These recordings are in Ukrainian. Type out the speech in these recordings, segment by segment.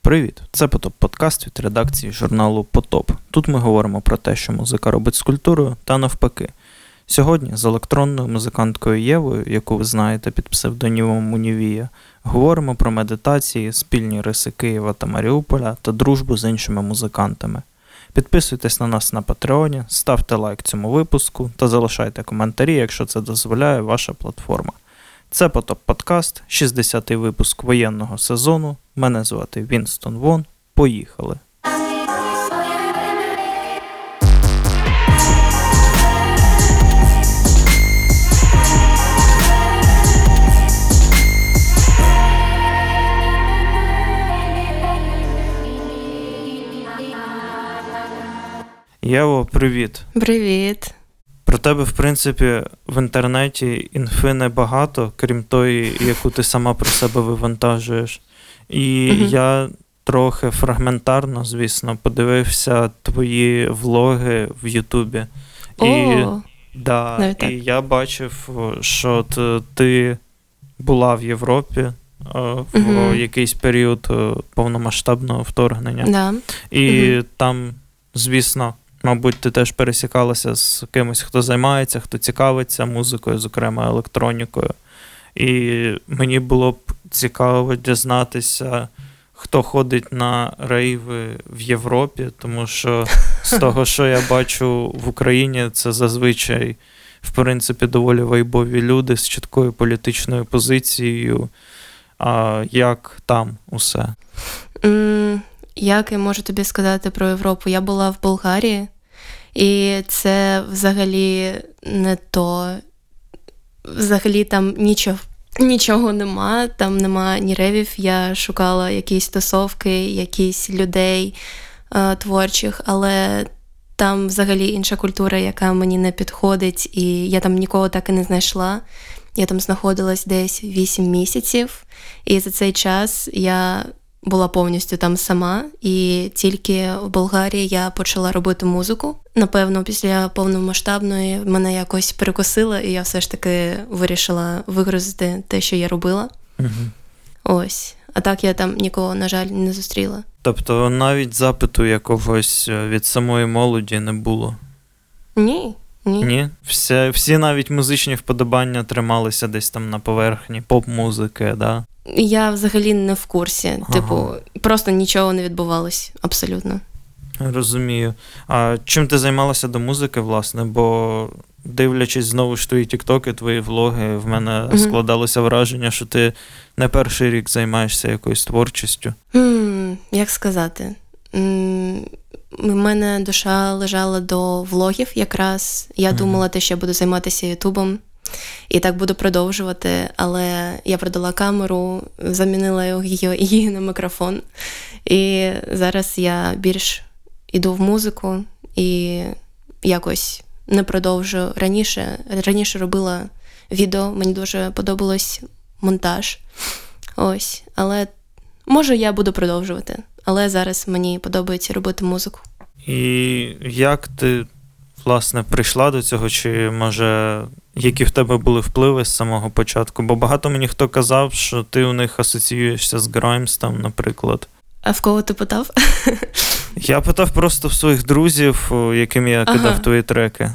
Привіт! Це Потоп-подкаст від редакції журналу Потоп. Тут ми говоримо про те, що музика робить з культурою, та навпаки. Сьогодні з електронною музиканткою Євою, яку ви знаєте під псевдонімом Мунівія, говоримо про медитації, спільні риси Києва та Маріуполя та дружбу з іншими музикантами. Підписуйтесь на нас на Патреоні, ставте лайк цьому випуску та залишайте коментарі, якщо це дозволяє ваша платформа. Це Потоп-подкаст, 60-й випуск воєнного сезону. Мене звати Вінстон Вон. Поїхали! Єво, привіт! Привіт! Про тебе, в принципі, в інтернеті інфи небагато, крім тої, яку ти сама про себе вивантажуєш. І я трохи фрагментарно, звісно, подивився твої влоги в Ютубі. І я бачив, що ти була в Європі в якийсь період повномасштабного вторгнення. Да. І там, звісно, мабуть, ти теж пересікалася з кимось, хто займається, хто цікавиться музикою, зокрема електронікою. І мені було б цікаво дізнатися, хто ходить на рейви в Європі, тому що з того, що я бачу в Україні, це зазвичай, в принципі, доволі вайбові люди з чіткою політичною позицією. А як там усе? Як я можу тобі сказати про Європу? Я була в Болгарії, і це взагалі не то. Взагалі там нічого нема, там нема ні ревів. Я шукала якісь тусовки, якісь людей творчих, але там взагалі інша культура, яка мені не підходить, і я там нікого так і не знайшла. Я там знаходилась десь 8 місяців, і за цей час я була повністю там сама, і тільки в Болгарії я почала робити музику. Напевно, після повномасштабної мене якось перекосило, і я все ж таки вирішила вигрузити те, що я робила. Ось. А так я там нікого, на жаль, не зустріла. Тобто навіть запиту якогось від самої молоді не було? Ні. Ні? Всі навіть музичні вподобання трималися десь там на поверхні поп-музики, да? Я взагалі не в курсі. Просто нічого не відбувалось. Абсолютно. Розумію. А чим ти займалася до музики, власне? Бо, дивлячись знову ж твої тіктоки, твої влоги, в мене складалося враження, що ти не перший рік займаєшся якоюсь творчістю. Як сказати? У мене душа лежала до влогів якраз. Я думала, що я буду займатися ютубом. І так буду продовжувати, але я продала камеру, замінила її на мікрофон. І зараз я більш іду в музику і якось не продовжу. Раніше робила відео, мені дуже подобалось монтаж. Ось, але може я буду продовжувати, але зараз мені подобається робити музику. І як ти, власне, прийшла до цього, чи, може, які в тебе були впливи з самого початку? Бо багато мені хто казав, що ти у них асоціюєшся з Граймс, там, наприклад. А в кого ти питав? Я питав просто в своїх друзів, яким я кидав твої треки.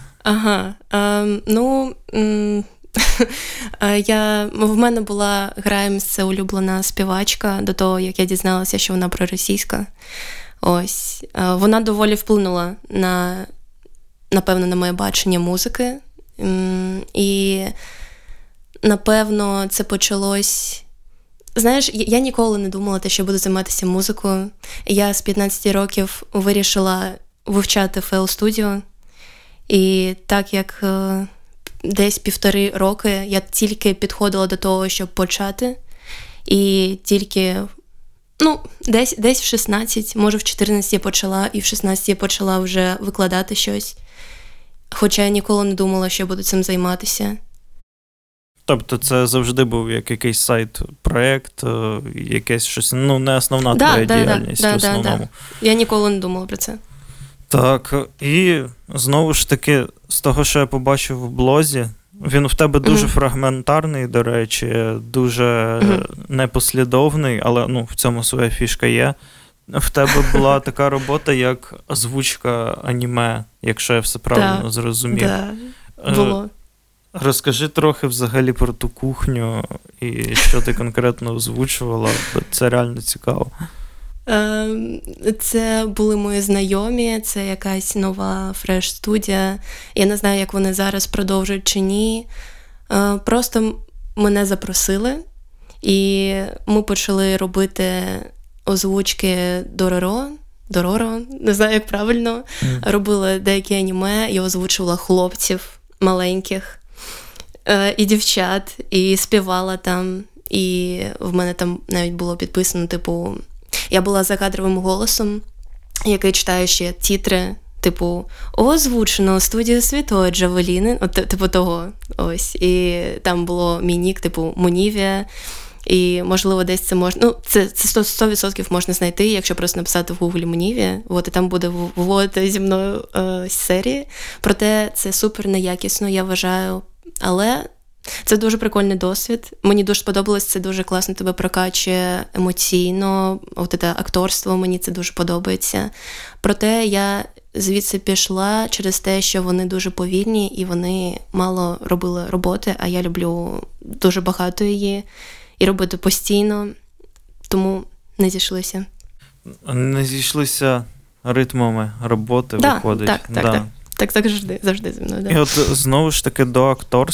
В мене була Граймс, це улюблена співачка, до того, як я дізналася, що вона проросійська. Ось. Вона доволі вплинула напевно, на моє бачення музики. І, напевно, це почалось... Знаєш, я ніколи не думала, що я буду займатися музикою. Я з 15 років вирішила вивчати FL Studio. І так як десь 1,5 роки я тільки підходила до того, щоб почати. І тільки... десь в 16, може в 14 я почала, і в 16 я почала вже викладати щось. Хоча я ніколи не думала, що я буду цим займатися. Тобто це завжди був як якийсь сайт-проєкт, якесь щось, не основна твоя діяльність в основному. Да. Я ніколи не думала про це. Так, і знову ж таки, з того, що я побачив в блозі, він в тебе дуже фрагментарний, до речі, дуже непослідовний, але в цьому своя фішка є. в тебе була така робота, як озвучка аніме, якщо я все правильно зрозумів. Так, було. Розкажи трохи взагалі про ту кухню і що ти конкретно озвучувала, бо це реально цікаво. Це були мої знайомі, це якась нова фреш-студія. Я не знаю, як вони зараз продовжують чи ні. Просто мене запросили, і ми почали робити озвучки Дороро, не знаю, як правильно. Робили деякі аніме, я озвучувала хлопців маленьких і дівчат, і співала там. І в мене там навіть було підписано, типу, я була закадровим голосом, який читає ще тітри, типу, озвучено студію Святої Джавеліни, типу того, ось. І там було мій нік, типу, Монівія, і, можливо, десь це можна, ну, це 100% можна знайти, якщо просто написати в Гуглі Монівія, от, і там буде виводити зі мною серії. Проте це супер неякісно, я вважаю, але це дуже прикольний досвід. Мені дуже сподобалось, це дуже класно тебе прокачує емоційно, от це акторство, мені це дуже подобається. Проте я звідси пішла через те, що вони дуже повільні і вони мало робили роботи, а я люблю дуже багато її і робити постійно, тому не зійшлися. Не зійшлися ритмами роботи, виходить. Так, завжди зі мною. Да. І от знову ж таки до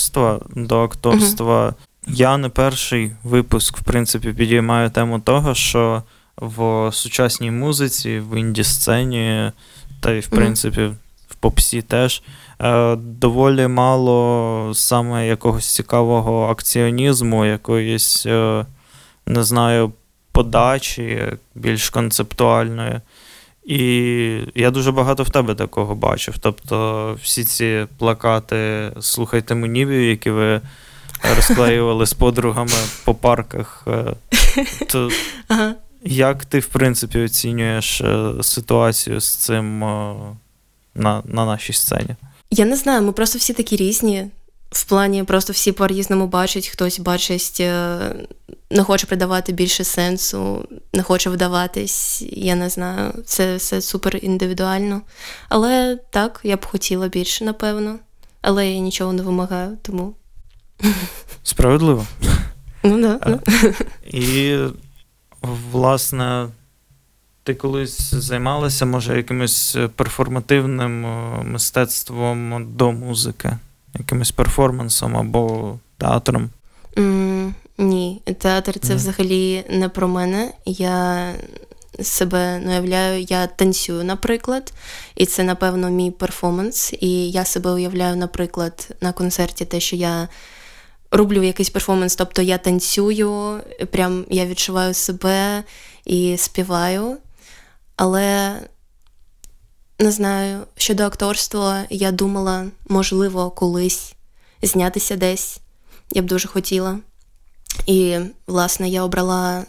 акторства. Я не перший випуск, в принципі, підіймаю тему того, що в сучасній музиці, в інді-сцені, та й, в принципі, в попсі теж, доволі мало саме якогось цікавого акціонізму, якоїсь, не знаю, подачі більш концептуальної. І я дуже багато в тебе такого бачив. Тобто всі ці плакати «Слухайте Монівію», які ви розклеювали з подругами по парках. То як ти, в принципі, оцінюєш ситуацію з цим на нашій сцені? Я не знаю, ми просто всі такі різні. В плані просто всі по-різному бачать, хтось бачить, не хоче придавати більше сенсу, не хоче вдаватись, я не знаю, це все супер індивідуально. Але так, я б хотіла більше, напевно, але я нічого не вимагаю, тому... Справедливо. Ну, да. І, власне, ти колись займалася, може, якимось перформативним мистецтвом до музики? Якимось перформансом або театром? Ні, театр це взагалі не про мене. Я себе не уявляю, я танцюю, наприклад, і це, напевно, мій перформанс. І я себе уявляю, наприклад, на концерті те, що я роблю якийсь перформанс, тобто я танцюю, прям я відчуваю себе і співаю. Але... Не знаю, щодо акторства, я думала, можливо, колись знятися десь. Я б дуже хотіла. І, власне, я обрала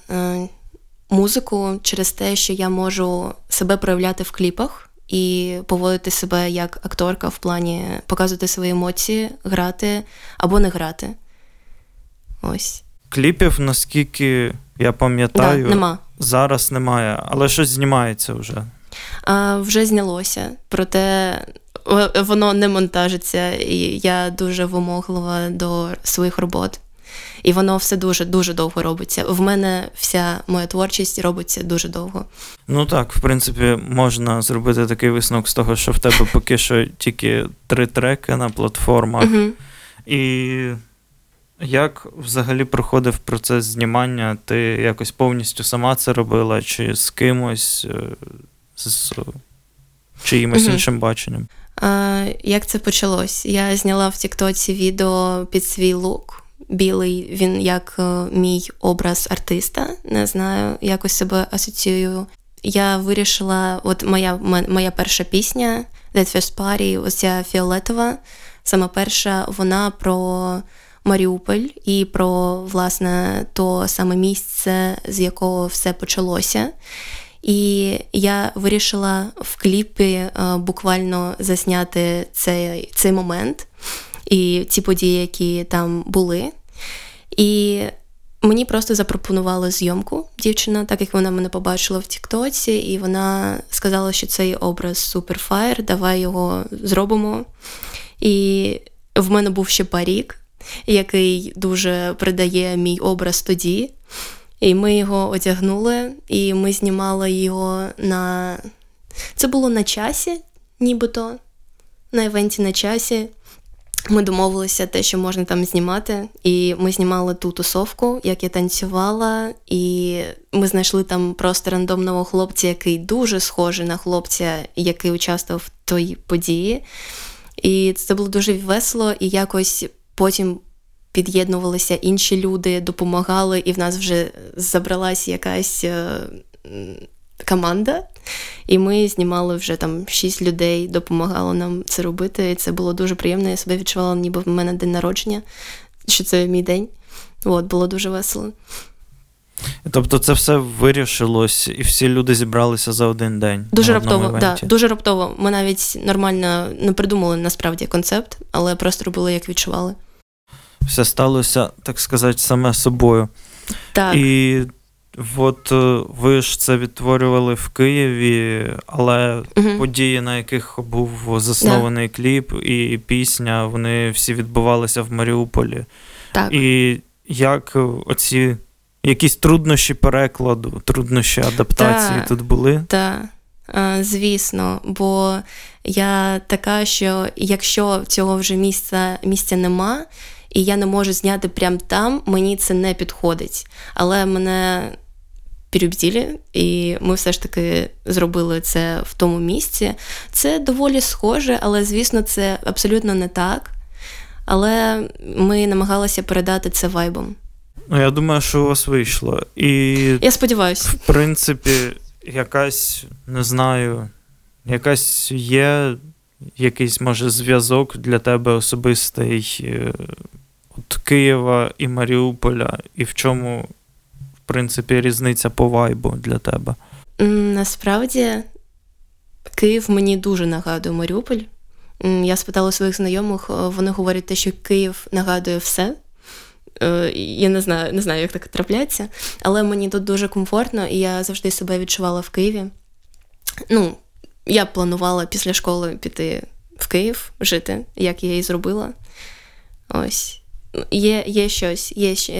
музику через те, що я можу себе проявляти в кліпах і поводити себе як акторка в плані показувати свої емоції, грати або не грати. Ось. Кліпів, наскільки я пам'ятаю, нема. Зараз немає, але щось знімається вже. Вже знялося, проте воно не монтажиться, і я дуже вимоглива до своїх робот. І воно все дуже довго робиться. В мене вся моя творчість робиться дуже довго. Ну так, в принципі, можна зробити такий висновок з того, що в тебе поки що тільки 3 треки на платформах. І як взагалі проходив процес знімання? Ти якось повністю сама це робила, чи з кимось, з чиїмось іншим баченням? Як це почалось? Я зняла в Тіктоці відео під свій лук. Білий, він як мій образ артиста, не знаю, якось себе асоціюю. Я вирішила, от моя перша пісня, That First Party, ось ця фіолетова, сама перша, вона про Маріуполь і про, власне, то саме місце, з якого все почалося. І я вирішила в кліпі буквально засняти цей момент і ці події, які там були. І Мені просто запропонували зйомку дівчина, так як вона мене побачила в Тіктоці, і вона сказала, що цей образ суперфаєр, давай його зробимо. І в мене був ще парік, який дуже придає мій образ тоді. І ми його одягнули, і ми знімали його на... Це було на часі, нібито, на івенті на часі. Ми домовилися те, що можна там знімати, і ми знімали ту тусовку, як я танцювала, і ми знайшли там просто рандомного хлопця, який дуже схожий на хлопця, який участвував в той події. І це було дуже весело, і якось потім під'єднувалися інші люди, допомагали, і в нас вже забралась якась команда, і ми знімали вже там 6 людей, допомагало нам це робити, і це було дуже приємно, я себе відчувала, ніби в мене день народження, що це мій день. Було дуже весело. Тобто це все вирішилось, і всі люди зібралися за один день? Дуже раптово, да, дуже раптово. Ми навіть нормально не придумали насправді концепт, але просто робили, як відчували. Все сталося, так сказати, саме собою. Так. І от ви ж це відтворювали в Києві, але події, на яких був заснований кліп і пісня, вони всі відбувалися в Маріуполі. Так. І як оці якісь труднощі перекладу, труднощі адаптації тут були? Так, звісно, бо я така, що якщо цього вже місця нема, і я не можу зняти прямо там, мені це не підходить. Але мене переубедили, і ми все ж таки зробили це в тому місці. Це доволі схоже, але, звісно, це абсолютно не так. Але ми намагалися передати це вайбом. Ну, я думаю, що у вас вийшло. І, я сподіваюся. В принципі, якась, не знаю, якась є якийсь, може, зв'язок для тебе особистий от Києва і Маріуполя, і в чому, в принципі, різниця по вайбу для тебе? Насправді, Київ мені дуже нагадує Маріуполь. Я спитала своїх знайомих, вони говорять те, що Київ нагадує все. Я не знаю, як так трапляється, але мені тут дуже комфортно, і я завжди себе відчувала в Києві. Ну, я планувала після школи піти в Київ, жити, як я і зробила. Ось. Є щось.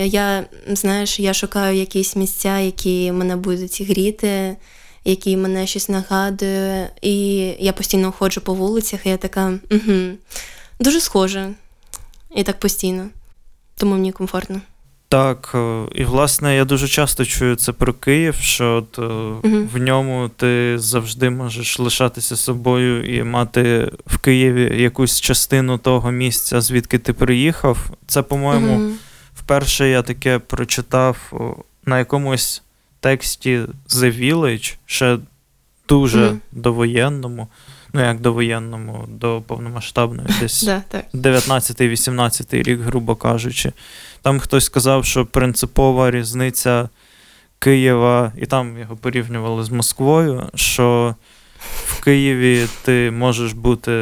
Я шукаю якісь місця, які мене будуть гріти, які мене щось нагадує, і я постійно ходжу по вулицях, і я така, дуже схоже. І так постійно. Тому мені комфортно. Так, і, власне, я дуже часто чую це про Київ, що от, в ньому ти завжди можеш лишатися собою і мати в Києві якусь частину того місця, звідки ти приїхав. Це, по-моєму, вперше я таке прочитав на якомусь тексті The Village, ще дуже довоєнному. Ну, як довоєнному, до повномасштабної, десь 19-18 рік, грубо кажучи. Там хтось сказав, що принципова різниця Києва, і там його порівнювали з Москвою, що в Києві ти можеш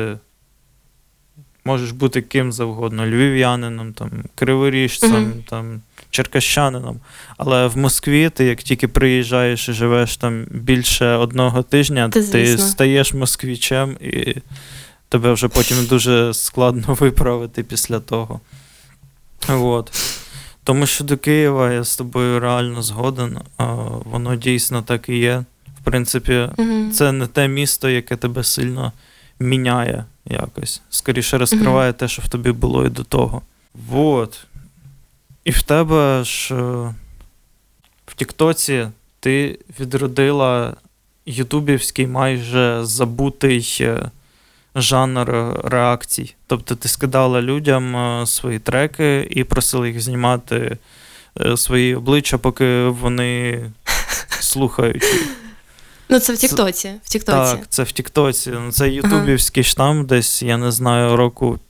бути ким завгодно, львів'янином, там, криворіжцем, там, черкащанином. Але в Москві ти, як тільки приїжджаєш і живеш там більше 1 тижня, ти стаєш москвічем, і тебе вже потім дуже складно виправити після того. От. Тому що до Києва я з тобою реально згоден, воно дійсно так і є. В принципі, це не те місто, яке тебе сильно міняє якось. Скоріше розкриває те, що в тобі було і до того. Вот. І в тебе ж в Тіктоці ти відродила ютубівський майже забутий жанр реакцій. Тобто ти скидала людям свої треки і просила їх знімати свої обличчя, поки вони слухають їх. Ну, це в Тіктоці. Так, це в Тіктоці. Це ютубівський штам десь, я не знаю, року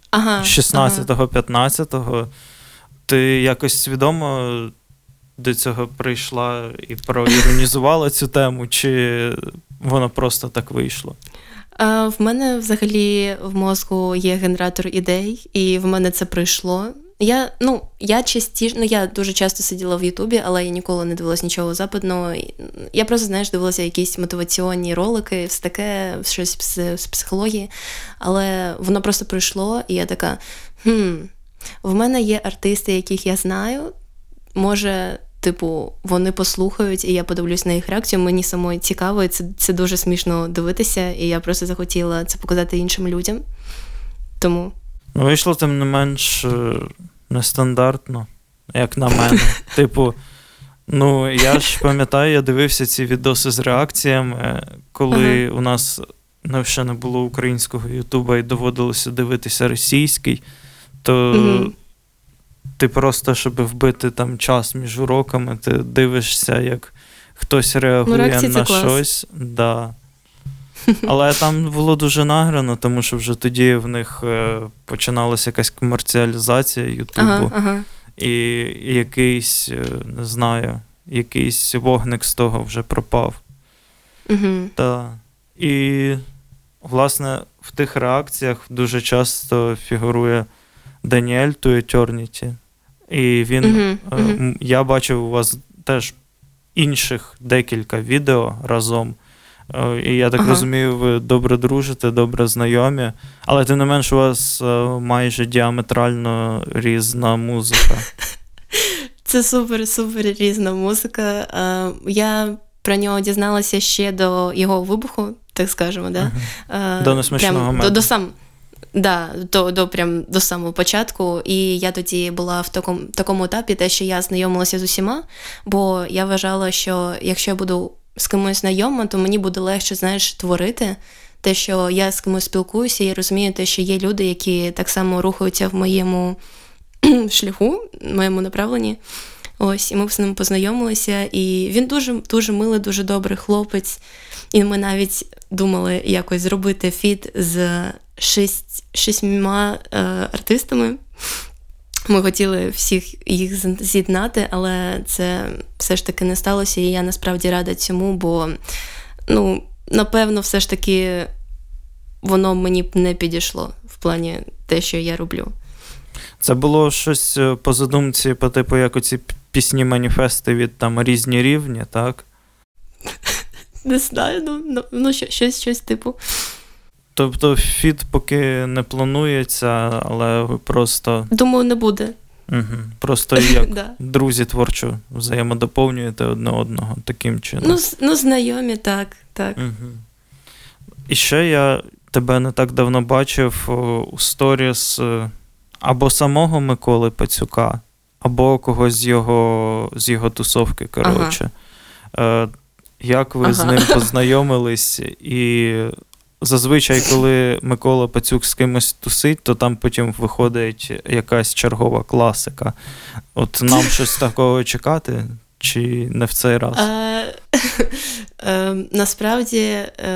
16-15. Ти якось свідомо до цього прийшла і проіронізувала цю тему, чи воно просто так вийшло? В мене взагалі в мозку є генератор ідей, і в мене це прийшло. Я частіше, я дуже часто сиділа в Ютубі, але я ніколи не дивилась нічого западного. Я просто, дивилася якісь мотиваційні ролики, все таке, щось з психології, але воно просто прийшло, і я така, в мене є артисти, яких я знаю, може, вони послухають, і я подивлюсь на їх реакцію, мені самої цікаво, і це дуже смішно дивитися, і я просто захотіла це показати іншим людям. Тому... Вийшло, тим не менш, нестандартно, як на мене. Я ж пам'ятаю, я дивився ці відоси з реакціями, коли у нас ще не було українського Ютуба і доводилося дивитися російський, то ти просто, щоб вбити там час між уроками, ти дивишся, як хтось реагує на щось. Да. Але там було дуже награно, тому що вже тоді в них починалася якась комерціалізація Ютубу. І якийсь, не знаю, якийсь вогник з того вже пропав. Так. І, власне, в тих реакціях дуже часто фігурує Даніель To Eternity. І він, я бачив у вас теж інших декілька відео разом. І я так розумію, ви добре дружите, добре знайомі, але тим не менш у вас майже діаметрально різна музика. Це супер різна музика. Я про нього дізналася ще до його вибуху, так скажемо, да? До несмачного меду. До самого початку. І я тоді була в такому етапі, те, що я знайомилася з усіма, бо я вважала, що якщо я буду з кимось знайома, то мені буде легше, творити. Те, що я з кимось спілкуюся, я розумію те, що є люди, які так само рухаються в моєму шляху, в моєму направленні. Ось, і ми з ним познайомилися, і він дуже милий, дуже добрий хлопець. І ми навіть думали якось зробити фіт з 6 артистами. Ми хотіли всіх їх з'єднати, але це все ж таки не сталося, і я насправді рада цьому, бо, напевно, все ж таки воно мені б не підійшло в плані те, що я роблю. Це було щось по задумці, по типу, як оці пісні-маніфести від там «Різні рівні», так? Не знаю, щось типу. Тобто фіт поки не планується, але ви просто... Думаю, не буде. Просто як друзі творчо взаємодоповнюєте одне одного таким чином. Знайомі, так. І ще я тебе не так давно бачив у сторіс або самого Миколи Пацюка, або когось з його тусовки, коротше. Як ви з ним познайомились? І зазвичай, коли Микола Пацюк з кимось тусить, то там потім виходить якась чергова класика. От нам щось такого чекати? Чи не в цей раз? Насправді,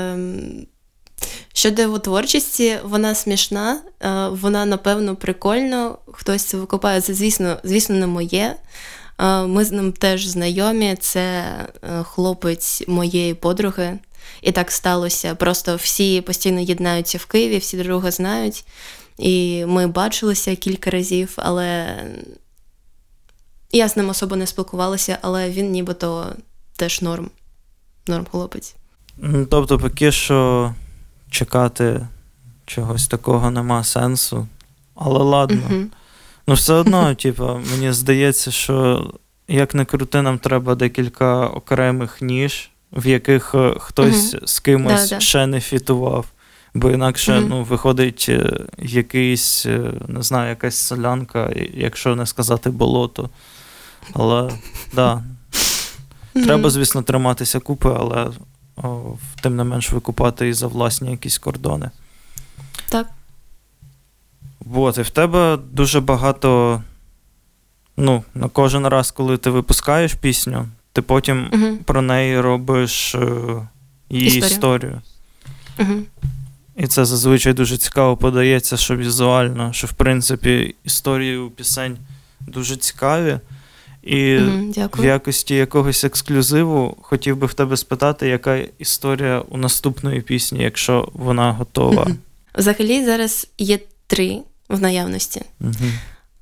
щодо його творчості, вона смішна, вона, напевно, прикольно. Хтось це викопає, це, звісно, не моє. Ми з ним теж знайомі, це хлопець моєї подруги. І так сталося. Просто всі постійно єднаються в Києві, всі друг друга знають. І ми бачилися кілька разів, але я з ним особо не спілкувалася, але він нібито теж норм хлопець. Тобто поки що чекати чогось такого нема сенсу. Але ладно. Все одно, мені здається, що як не крути, нам треба декілька окремих ніж, в яких хтось з кимось ще не фітував. Бо інакше, виходить якийсь, не знаю, якась солянка, якщо не сказати болото. Але, треба, звісно, триматися купи, але тим не менш викупати і за власні якісь кордони. Так. І в тебе дуже багато, на кожен раз, коли ти випускаєш пісню, ти потім про неї робиш її історію. І це зазвичай дуже цікаво подається, що візуально, що, в принципі, історії у пісень дуже цікаві. І в якості якогось ексклюзиву хотів би в тебе спитати, яка історія у наступної пісні, якщо вона готова. Взагалі зараз є 3 в наявності.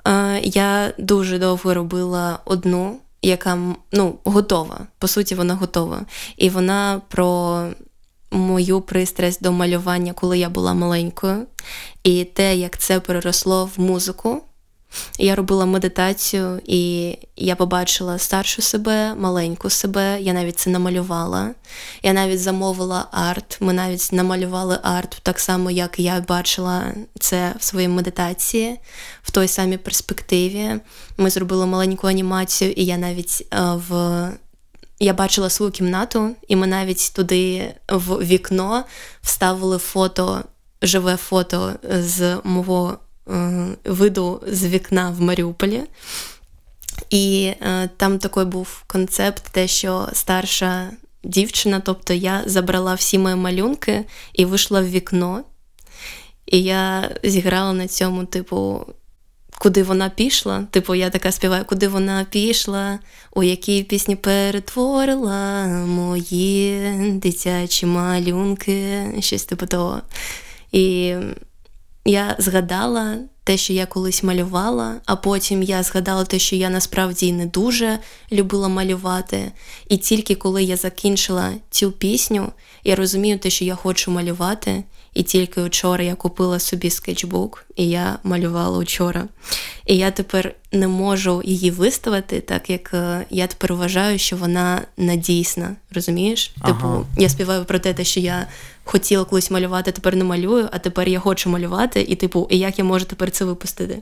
Я дуже довго робила одну, яка, готова. По суті, вона готова. І вона про мою пристрасть до малювання, коли я була маленькою. І те, як це переросло в музику. Я робила медитацію, і я побачила старшу себе, маленьку себе, я навіть це намалювала. Я навіть замовила арт, ми навіть намалювали арт так само, як я бачила це в своїй медитації, в той самій перспективі. Ми зробили маленьку анімацію, і я навіть я бачила свою кімнату, і ми навіть туди в вікно вставили фото, живе фото з мого виду з вікна в Маріуполі. І там такий був концепт, те, що старша дівчина, тобто я забрала всі мої малюнки і вийшла в вікно. І я зіграла на цьому, куди вона пішла. Я така співаю, куди вона пішла, у які пісні перетворила мої дитячі малюнки, щось того. І я згадала те, що я колись малювала, а потім я згадала те, що я насправді не дуже любила малювати. І тільки коли я закінчила цю пісню, я розумію те, що я хочу малювати. І тільки вчора я купила собі скетчбук, і я малювала вчора. І я тепер не можу її виставити, так як я тепер вважаю, що вона надійсна, розумієш? Ага. Я співаю про те, що я хотіла колись малювати, тепер не малюю, а тепер я хочу малювати, і як я можу тепер це випустити?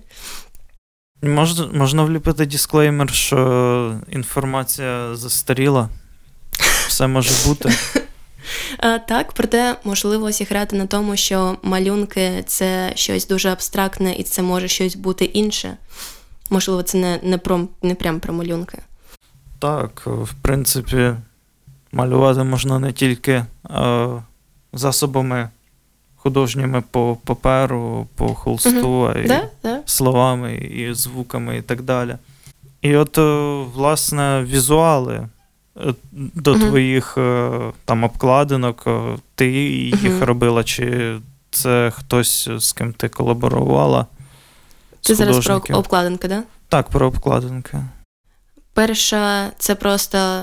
Можна вліпити дисклеймер, що інформація застаріла, все може бути. Так, проте можливо зіграти на тому, що малюнки – це щось дуже абстрактне, і це може щось бути інше. Можливо, це не прям про малюнки. Так, в принципі, малювати можна не тільки засобами художніми по паперу, по холсту, а й словами, і звуками, і так далі. І от, власне, візуали до твоїх там обкладинок, ти їх робила, чи це хтось, з ким ти колаборувала? Ти зараз про обкладинки, да? Так, про обкладинки. Перша, це просто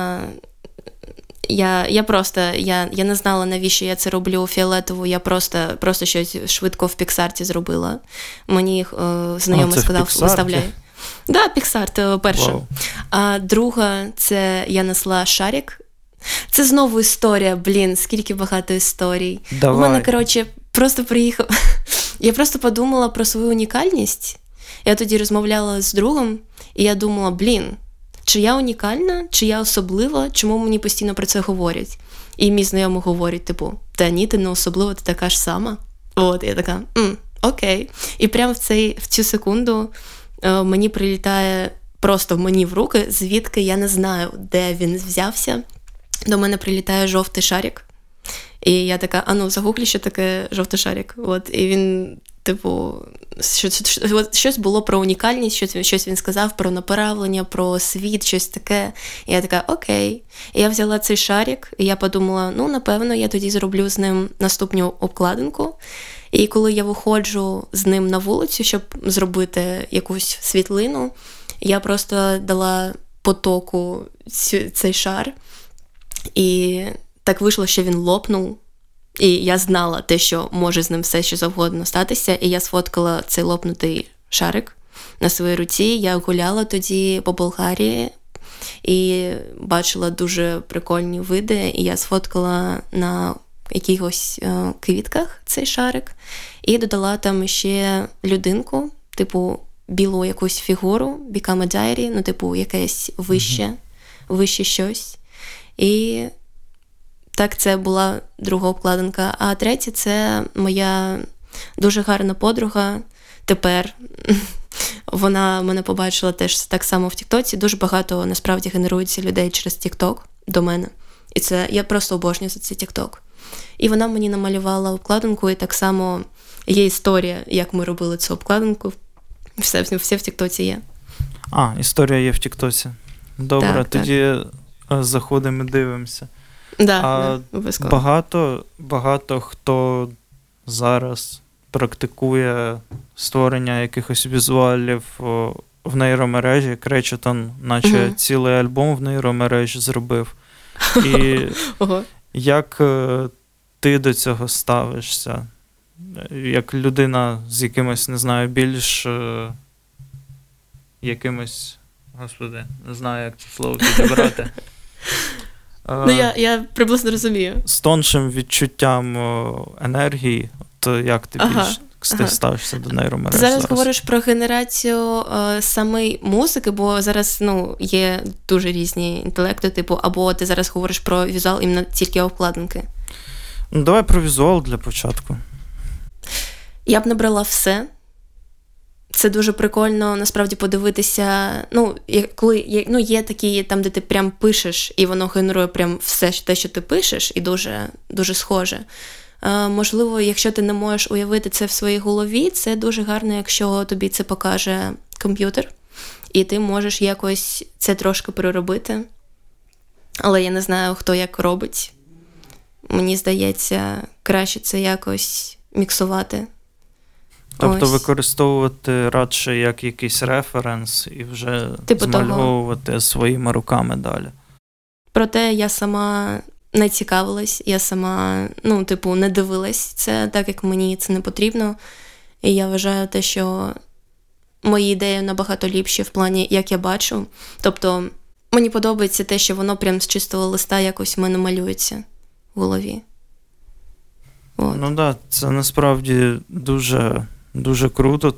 я не знала, навіщо я це роблю фіолетову, я просто щось швидко в Піксарті зробила. Мені знайомий сказав, виставляй. Да, Піксарт перша. Wow. А друга, це я несла шарик. Це знову історія, скільки багато історій. Давай. У мене, просто приїхав. Я просто подумала про свою унікальність. Я тоді розмовляла з другом, і я думала, чи я унікальна, чи я особлива, чому мені постійно про це говорять? І мій знайомий говорить, та ні, ти не особлива, ти така ж сама. Я така, окей. І прямо в цю секунду мені прилітає просто мені в руки, звідки я не знаю, де він взявся. До мене прилітає жовтий шарик. І я така, загуглі, що таке жовтий шарик. І він, щось було про унікальність, щось він сказав про направлення, про світ, щось таке. І я така, окей. І я взяла цей шарик, і я подумала, напевно, я тоді зроблю з ним наступну обкладинку. І коли я виходжу з ним на вулицю, щоб зробити якусь світлину, я просто дала потоку цей шар. І так вийшло, що він лопнув. І я знала те, що може з ним все що завгодно статися. І я сфоткала цей лопнутий шарик на своїй руці. Я гуляла тоді по Болгарії і бачила дуже прикольні види. І я сфоткала на якихось квітках цей шарик. І додала там ще людинку, білу якусь фігуру, Become a Diary, якесь вище щось. І так, це була друга обкладинка. А третя – це моя дуже гарна подруга. Тепер вона мене побачила теж так само в Тіктоці. Дуже багато, насправді, генерується людей через Тікток до мене. І це я просто обожнюю за цей Тікток. І вона мені намалювала обкладинку, і так само є історія, як ми робили цю обкладинку. Все в Тіктоці є. Історія є в Тіктоці. Добре, так, тоді заходимо і дивимося. Да, обов'язково. Багато хто зараз практикує створення якихось візуалів в нейромережі. Кречетон наче цілий альбом в нейромережі зробив. І як ти до цього ставишся? Як людина з якимось, не знаю, більш якимось, господи, не знаю, як це слово підібрати. Я приблизно розумію. З тоншим відчуттям енергії, то як ти більш ставишся до нейромереж? Ти зараз говориш про генерацію самої музики, бо зараз є дуже різні інтелекти, типу, або ти зараз говориш про візуал іменно тільки обкладинки? Давай про візуал для початку. Я б набрала все. Це дуже прикольно, насправді, подивитися. Коли є такі, там, де ти прям пишеш, і воно генерує прям все те, що ти пишеш, і дуже, дуже схоже. Можливо, якщо ти не можеш уявити це в своїй голові, це дуже гарно, якщо тобі це покаже комп'ютер, і ти можеш якось це трошки переробити. Але я не знаю, хто як робить. Мені здається, краще це якось міксувати. Тобто використовувати радше як якийсь референс і вже змальовувати своїми руками далі. Проте я сама не цікавилась, я сама, не дивилась це, так як мені це не потрібно. І я вважаю те, що мої ідеї набагато ліпші в плані, як я бачу. Тобто мені подобається те, що воно прям з чистого листа якось в мене малюється в голові. Це насправді дуже, дуже круто,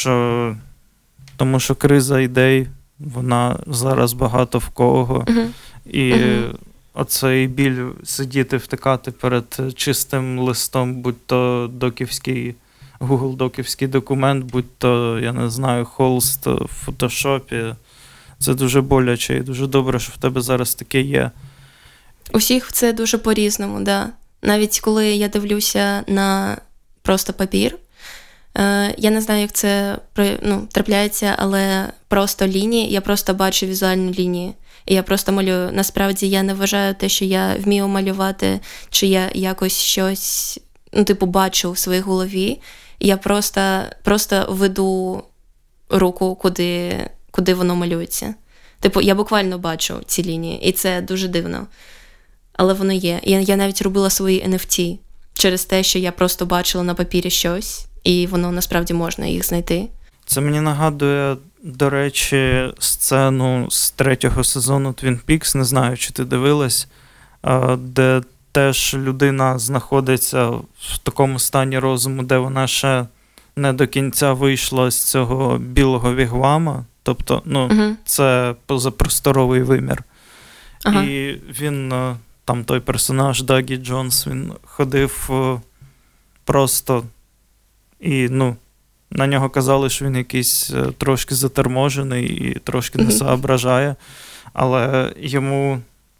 тому що криза ідей, вона зараз багато в кого. І оцей біль сидіти, втикати перед чистим листом, будь-то Google доківський документ, будь-то, я не знаю, холст в фотошопі. Це дуже боляче і дуже добре, що в тебе зараз таке є. Усіх це дуже по-різному, да. Навіть коли я дивлюся на просто папір, я не знаю, як це трапляється, але просто лінії, я просто бачу візуальну лінію. І я просто малюю. Насправді я не вважаю те, що я вмію малювати, чи я якось щось, бачу в своїй голові. Я просто веду руку, куди воно малюється. Я буквально бачу ці лінії, і це дуже дивно. Але воно є. Я навіть робила свої NFT через те, що я просто бачила на папірі щось, і воно насправді можна їх знайти. Це мені нагадує, до речі, сцену з 3-го сезону Twin Peaks, не знаю, чи ти дивилась, де теж людина знаходиться в такому стані розуму, де вона ще не до кінця вийшла з цього білого вігвама, тобто, це позапросторовий вимір. І він, там той персонаж Дагі Джонс, він ходив просто і, на нього казали, що він якийсь трошки заторможений і трошки не соображає, але йому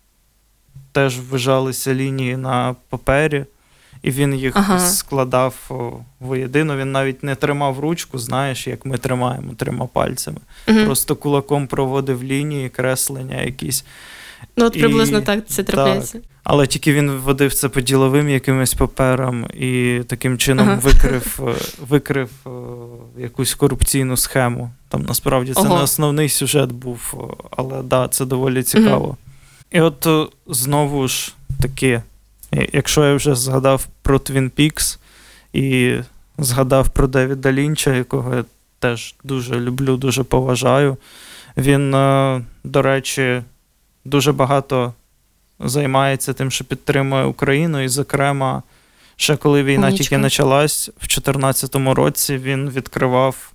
теж ввижалися лінії на папері, і він їх складав воєдино. Він навіть не тримав ручку, знаєш, як ми тримаємо 3 пальцями. Просто кулаком проводив лінії, креслення якісь. Приблизно так це трапляється. Так. Але тільки він вводив це по діловим якимось паперам і таким чином викрив якусь корупційну схему. Там насправді це не основний сюжет був, але це доволі цікаво. І от знову ж таки, якщо я вже згадав про Twin Peaks і згадав про Девіда Лінча, якого я теж дуже люблю, дуже поважаю, він, до речі, дуже багато займається тим, що підтримує Україну, і, зокрема, ще коли війна тільки почалась, в 2014 році він відкривав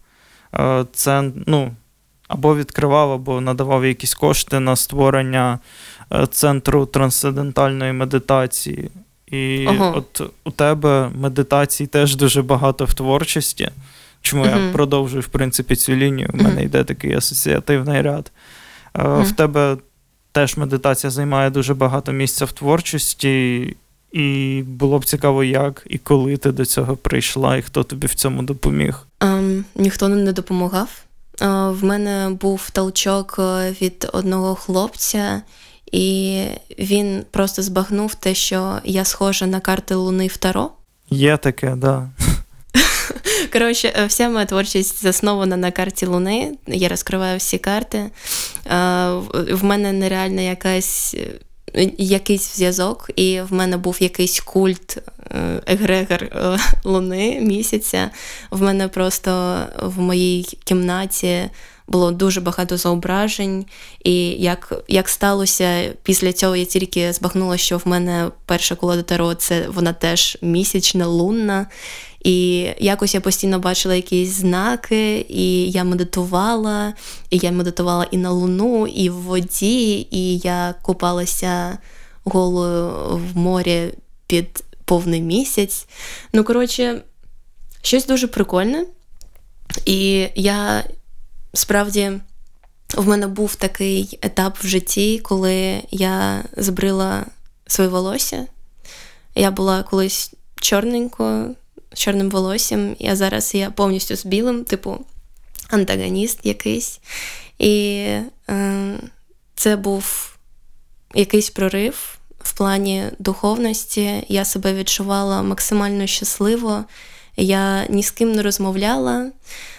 або надавав якісь кошти на створення центру трансцендентальної медитації. І от у тебе медитацій теж дуже багато в творчості, чому я продовжую, в принципі, цю лінію, у мене йде такий асоціативний ряд. В тебе теж медитація займає дуже багато місця в творчості, і було б цікаво, як і коли ти до цього прийшла, і хто тобі в цьому допоміг? Ніхто не допомагав. В мене був толчок від одного хлопця, і він просто збагнув те, що я схожа на карти Луни в Таро. Є таке, да. Коротше, вся моя творчість заснована на карті Луни. Я розкриваю всі карти. В мене нереально якийсь зв'язок, і в мене був якийсь культ, егрегор Луни, місяця. В мене просто в моїй кімнаті було дуже багато зображень, і як сталося, після цього я тільки збагнула, що в мене перша колода Таро, вона теж місячна, лунна, і якось я постійно бачила якісь знаки, і я медитувала і на Луну, і в воді, і я купалася голою в морі під повний місяць. Ну, коротше, щось дуже прикольне, і справді, в мене був такий етап в житті, коли я збрила своє волосся. Я була колись чорненькою, з чорним волоссям, а зараз я повністю з білим, типу антагоніст якийсь. І це був якийсь прорив в плані духовності. Я себе відчувала максимально щасливо. Я ні з ким не розмовляла.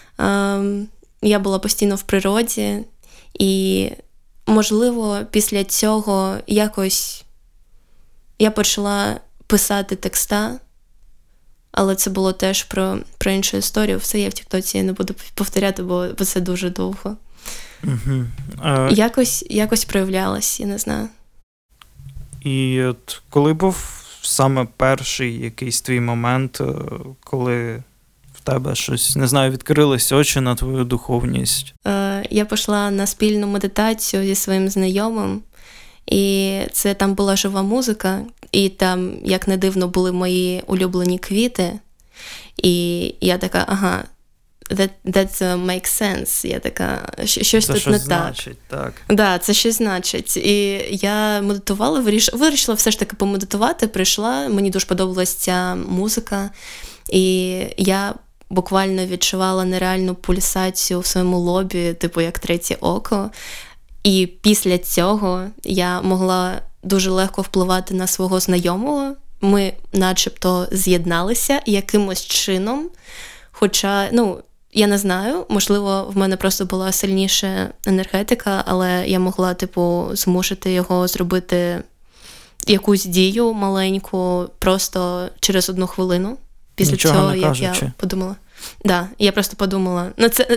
Я була постійно в природі, і, можливо, після цього якось я почала писати текста, але це було теж про іншу історію. Все є в Тіктоці, я не буду повторяти, бо це дуже довго. Угу. Якось проявлялась, я не знаю. І от коли був саме перший якийсь твій момент, коли в тебе щось, не знаю, відкрились очі на твою духовність? Я пішла на спільну медитацію зі своїм знайомим, і це там була жива музика, і там, як не дивно, були мої улюблені квіти. І я така, ага, that makes sense. Я така, щось це тут щось не значить, так. Да, це щось значить. І я медитувала, вирішила все ж таки помедитувати, прийшла, мені дуже подобалась ця музика, і я буквально відчувала нереальну пульсацію в своєму лобі, типу як третє око. І після цього я могла дуже легко впливати на свого знайомого. Ми начебто з'єдналися якимось чином. Хоча, я не знаю, можливо, в мене просто була сильніша енергетика, але я могла, змусити його зробити якусь дію маленьку просто через 1 хвилину. Після нічого цього, не як кажучи. я подумала. Да, я просто подумала,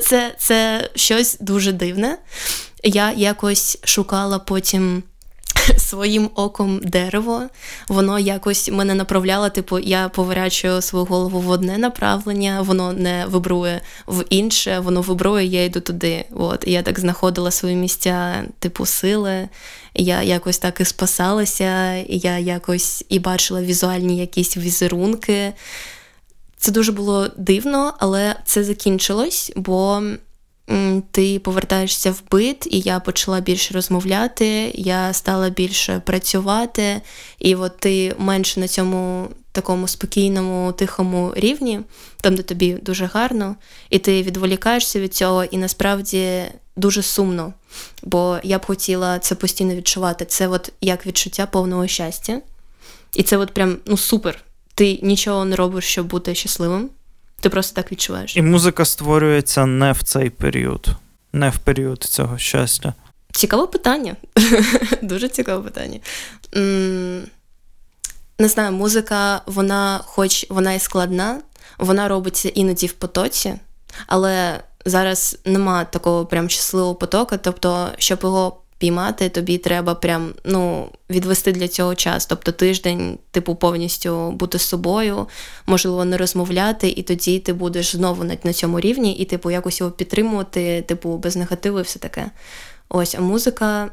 це щось дуже дивне. Я якось шукала потім своїм оком дерево, воно якось мене направляло, я поворачую свою голову в одне направлення, воно не вибрує в інше, воно вибрує, я йду туди. От. І я так знаходила свої місця, сили, я якось так і спасалася, і я якось і бачила візуальні якісь візерунки. Це дуже було дивно, але це закінчилось, бо ти повертаєшся в бит, і я почала більше розмовляти, я стала більше працювати, і от ти менше на цьому такому спокійному, тихому рівні, там, де тобі дуже гарно, і ти відволікаєшся від цього, і насправді дуже сумно, бо я б хотіла це постійно відчувати. Це от як відчуття повного щастя. І це от прям, супер. Ти нічого не робиш, щоб бути щасливим. Ти просто так відчуваєш. І музика створюється не в цей період, не в період цього щастя. Цікаве питання. Дуже цікаве питання. Не знаю, музика, хоч вона і складна, вона робиться іноді в потоці, але зараз нема такого прям щасливого потока, тобто, щоб його піймати, тобі треба прям, відвести для цього час. Тобто тиждень, повністю бути з собою, можливо, не розмовляти, і тоді ти будеш знову на цьому рівні, і, якось його підтримувати, без негативу і все таке. Ось, а музика...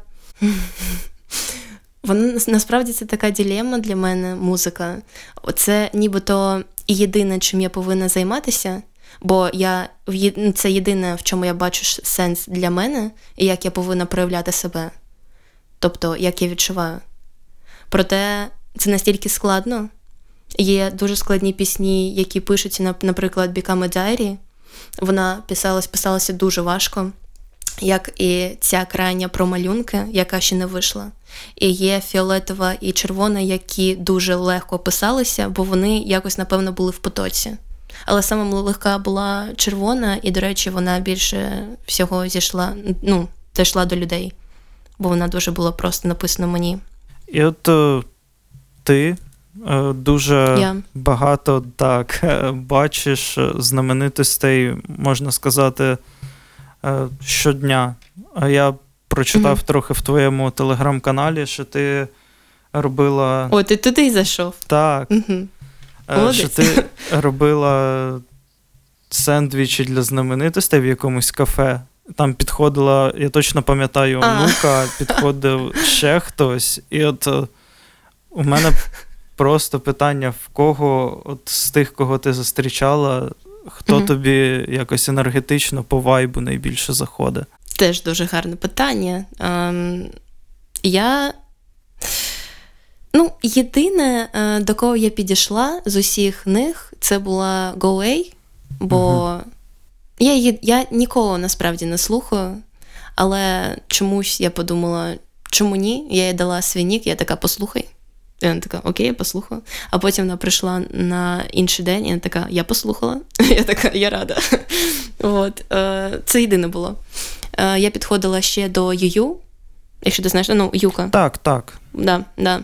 Вона, насправді, це така дилемма для мене, музика. Це нібито і єдине, чим я повинна займатися, бо це єдине, в чому я бачу сенс для мене, і як я повинна проявляти себе. Тобто, як я відчуваю. Проте, це настільки складно. Є дуже складні пісні, які пишуться, наприклад, Become a Diary. Вона писалася дуже важко, як і ця крайня про малюнки, яка ще не вийшла. І є фіолетова і червона, які дуже легко писалися, бо вони якось, напевно, були в потоці. Але саме легка була червона, і, до речі, вона більше всього зайшла до людей, бо вона дуже була просто написана мені. І от ти дуже багато бачиш знаменитостей, можна сказати, щодня. А я прочитав трохи в твоєму телеграм-каналі, що ти робила... О, ти туди й зайшов. Так. Що ти робила сендвічі для знаменитостей в якомусь кафе. Там підходила, я точно пам'ятаю, онука, підходив ще хтось. І от у мене просто питання, в кого от з тих, кого ти зустрічала, хто тобі якось енергетично по вайбу найбільше заходить? Теж дуже гарне питання. Єдине, до кого я підійшла з усіх них, це була GoA, бо я нікого насправді не слухаю, але чомусь я подумала, чому ні? Я їй дала свій нік, я така, послухай. І вона така, окей, я послухаю. А потім вона прийшла на інший день, і вона така, я послухала. Я така, я рада. От. Це єдине було. Я підходила ще до Юю, якщо ти знаєш, Юка. Так. Да.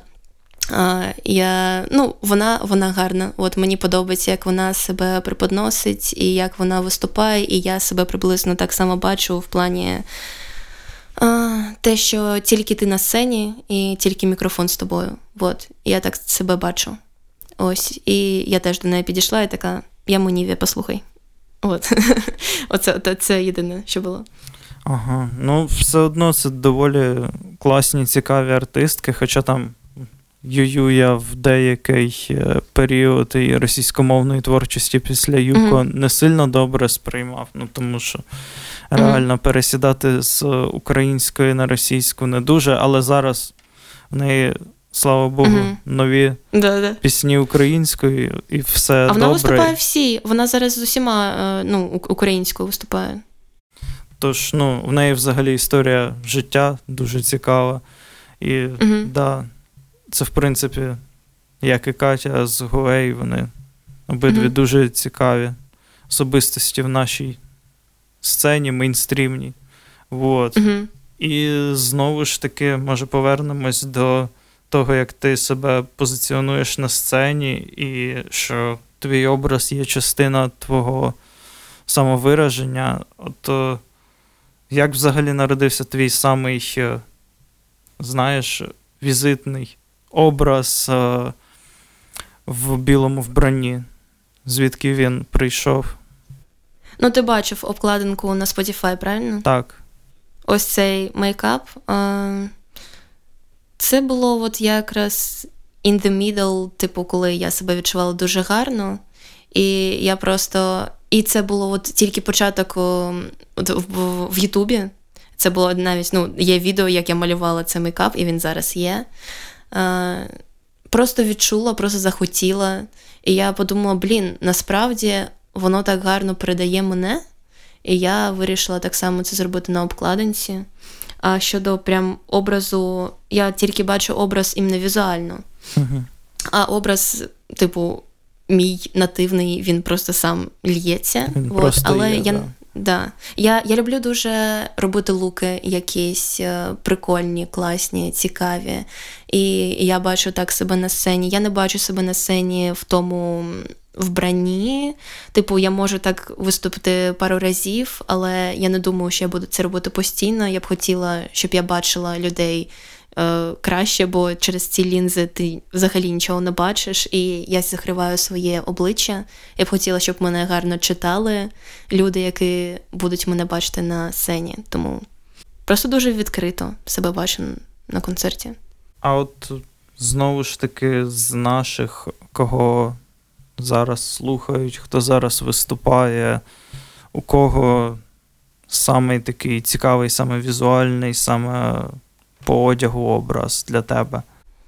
Вона гарна. От мені подобається, як вона себе преподносить, і як вона виступає, і я себе приблизно так само бачу в плані те, що тільки ти на сцені, і тільки мікрофон з тобою. От. Я так себе бачу. Ось. І я теж до неї підійшла і така, я Моніві, послухай. От. Це єдине, що було. Ага. Все одно це доволі класні, цікаві артистки, хоча там Юю я в деякий період і російськомовної творчості після Юко не сильно добре сприймав, тому що реально пересідати з української на російську не дуже, але зараз в неї, слава Богу, нові пісні українською і все добре. А вона виступає всі, вона зараз з усіма українською виступає. Тож, в неї взагалі історія життя дуже цікава. І, це, в принципі, як і Катя з Гуей, вони обидві дуже цікаві особистості в нашій сцені, мейнстрімній. Вот. І знову ж таки, може, повернемось до того, як ти себе позиціонуєш на сцені, і що твій образ є частина твого самовираження. От як взагалі народився твій самий, знаєш, візитний образ в білому вбранні? Звідки він прийшов? Ти бачив обкладинку на Spotify, правильно? Так. Ось цей мейкап. Це було от якраз in the middle, типу, коли я себе відчувала дуже гарно. І я просто... І це було от тільки початок в Ютубі. Це було навіть, є відео, як я малювала цей мейкап, і він зараз є. Просто відчула, просто захотіла. І я подумала, насправді воно так гарно передає мене. І я вирішила так само це зробити на обкладинці. А щодо прям образу, я тільки бачу образ іменно візуально. А образ, типу, мій нативний, він просто сам лється. Але я люблю дуже робити луки якісь прикольні, класні, цікаві. І я бачу так себе на сцені. Я не бачу себе на сцені в тому вбранні. Типу, я можу так виступити пару разів, але я не думаю, що я буду це робити постійно. Я б хотіла, щоб я бачила людей краще, бо через ці лінзи ти взагалі нічого не бачиш, і я закриваю своє обличчя. Я б хотіла, щоб мене гарно читали люди, які будуть мене бачити на сцені. Тому просто дуже відкрито себе бачу на концерті. А от знову ж таки з наших, кого зараз слухають, хто зараз виступає, у кого саме такий цікавий, саме візуальний, саме по одягу образ для тебе?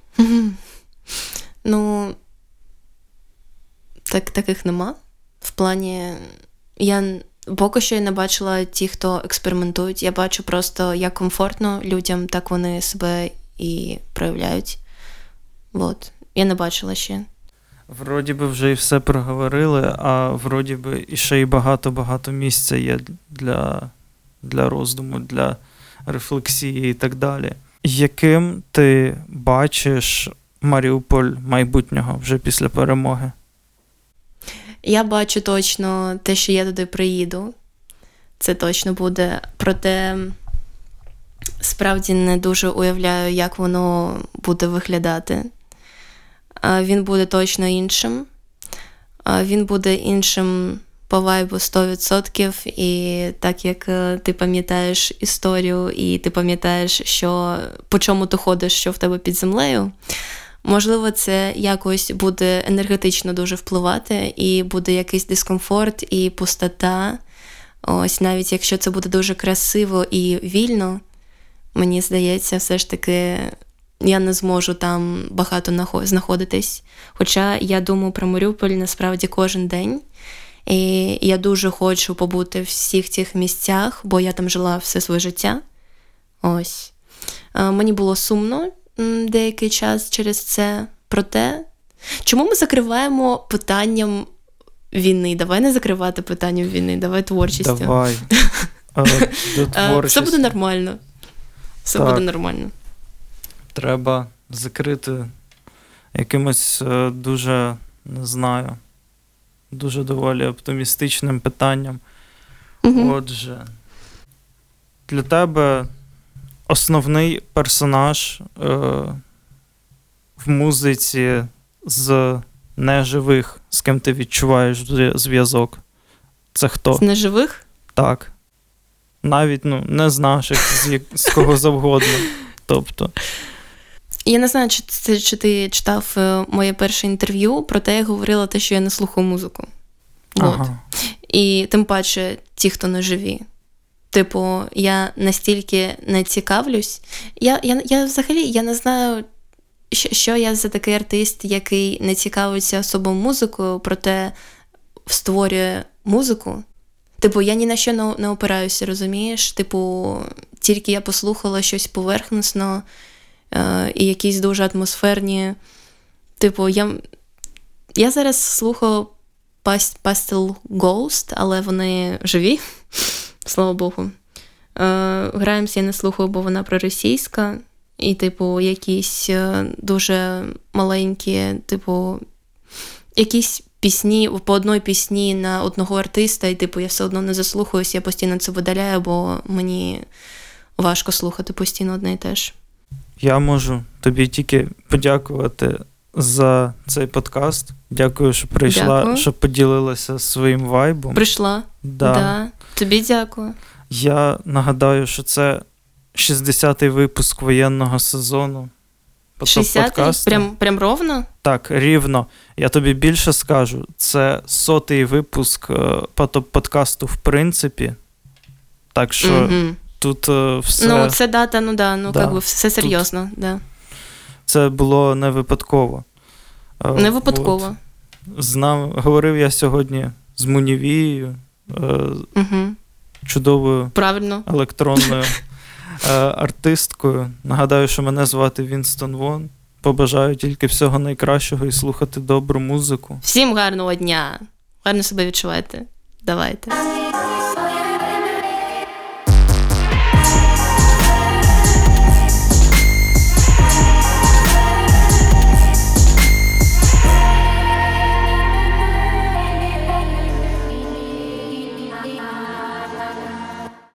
Таких нема. В плані, я поки що не бачила ті, хто експериментують. Я бачу просто, як комфортно людям, так вони себе і проявляють. Я не бачила ще. Вроді би вже і все проговорили, а вроді би і ще й багато-багато місця є для роздуму, для рефлексії і так далі. Яким ти бачиш Маріуполь майбутнього вже після перемоги? Я бачу точно те, що я туди приїду. Це точно буде. Проте справді не дуже уявляю, як воно буде виглядати. Він буде точно іншим. Він буде іншим по вайбу 100%. І так як ти пам'ятаєш історію, і ти пам'ятаєш, що по чому ти ходиш, що в тебе під землею, можливо, це якось буде енергетично дуже впливати, і буде якийсь дискомфорт і пустота. Ось навіть якщо це буде дуже красиво і вільно, мені здається, все ж таки я не зможу там багато знаходитись. Хоча я думаю про Маріуполь насправді кожен день. І я дуже хочу побути в всіх цих місцях, бо я там жила все своє життя. Ось. Мені було сумно деякий час через це. Проте, чому ми закриваємо питанням війни? Давай не закривати питанням війни, давай творчістю. Давай. До творчості. Все буде нормально. Все буде нормально. Треба закрити якимось дуже, не знаю, дуже доволі оптимістичним питанням. Угу. Отже, для тебе основний персонаж в музиці з неживих, з ким ти відчуваєш зв'язок, це хто? З неживих? Так. Навіть, не з наших, з кого завгодно. Тобто. Я не знаю, чи ти читав моє перше інтерв'ю, проте я говорила те, що я не слухаю музику. Ага. І тим паче ті, хто не живі. Типу, я настільки не цікавлюсь. Я взагалі не знаю, що я за такий артист, який не цікавиться особо музикою, проте створює музику. Типу, я ні на що не опираюся, розумієш? Типу, тільки я послухала щось поверхносно і якісь дуже атмосферні. Типу, я зараз слухаю Pastel Ghost, але вони живі, слава Богу. Grimes я не слухаю, бо вона проросійська. І, типу, якісь дуже маленькі, типу, якісь пісні, по одній пісні на одного артиста, і, типу, я все одно не заслухаюсь, я постійно це видаляю, бо мені важко слухати постійно одне і те ж. Я можу тобі тільки подякувати за цей подкаст. Дякую, що прийшла, дякую. Що поділилася своїм вайбом. Прийшла. Да. Тобі дякую. Я нагадаю, що це 60-й випуск воєнного сезону. 60-й? Прям ровно? Так, рівно. Я тобі більше скажу. Це 100-й випуск подкасту в принципі. Так що тут все... це дата, как би все серйозно, да. Це було не випадково. Не випадково. Говорив я сьогодні з Мунівією, чудовою правильно електронною артисткою. Нагадаю, що мене звати Вінстон Вон. Побажаю тільки всього найкращого і слухати добру музику. Всім гарного дня. Гарно себе відчувайте. Давайте.